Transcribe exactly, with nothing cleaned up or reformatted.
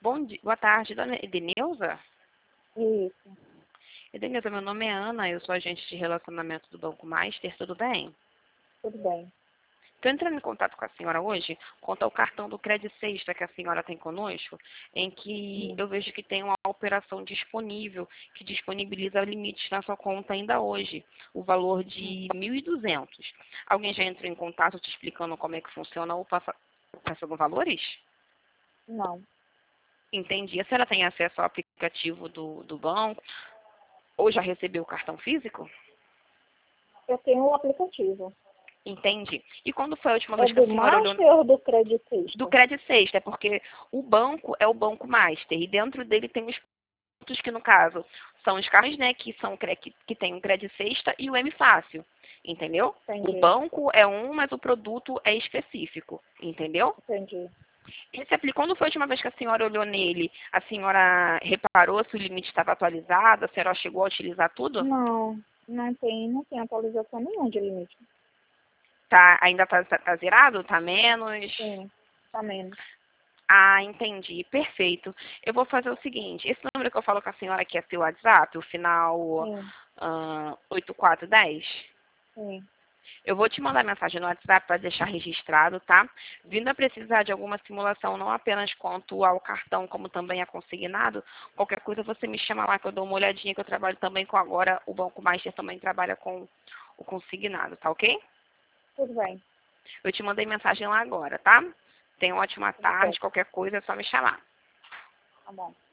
Bom dia, boa tarde, dona Edenilza. Isso, Edenilza, meu nome é Ana, eu sou agente de relacionamento do Banco Master, tudo bem? tudo bem. Estou entrando em contato com a senhora hoje quanto ao cartão do Credit Sexta que a senhora tem conosco, em que Hum. eu vejo que tem uma operação disponível, que disponibiliza limites na sua conta ainda hoje, o valor de Hum. mil e duzentos. Alguém já entrou em contato te explicando como é que funciona ou passa, passando valores? Não, Entendi. A senhora tem acesso ao aplicativo do, do banco ou já recebeu o cartão físico? eu tenho o aplicativo. Entendi. E quando foi a última É vez que a do senhora olhou Master ou do Credit do Sexta? Credit Sexta? É porque o banco é o Banco Master e dentro dele tem os produtos que, no caso, são os carros, né, que, são, que, que tem o Credit Sexta e o M Fácil, entendeu? O Entendi, banco é um, mas o produto é específico, entendeu? entendi. Esse apli- quando foi a última vez que a senhora olhou nele, a senhora reparou se o limite estava atualizado, a senhora chegou a utilizar tudo? Não, não tem, não tem atualização nenhuma de limite. Tá, ainda tá, tá, tá zerado? Tá menos? Sim, tá menos. Ah, entendi. Perfeito. Eu vou fazer o seguinte. Esse número que eu falo com a senhora aqui é seu WhatsApp, o final Sim, ah, oito quatro um zero. sim, Eu vou te mandar mensagem no WhatsApp para deixar registrado, tá? Vindo a precisar de alguma simulação, não apenas quanto ao cartão, como também a consignado, qualquer coisa você me chama lá que eu dou uma olhadinha, que eu trabalho também com agora, o Banco Master também trabalha com o consignado, tá ok? tudo bem. Eu te mandei mensagem lá agora, tá? Tenha uma ótima Tudo tarde, certo, qualquer coisa é só me chamar. tá bom.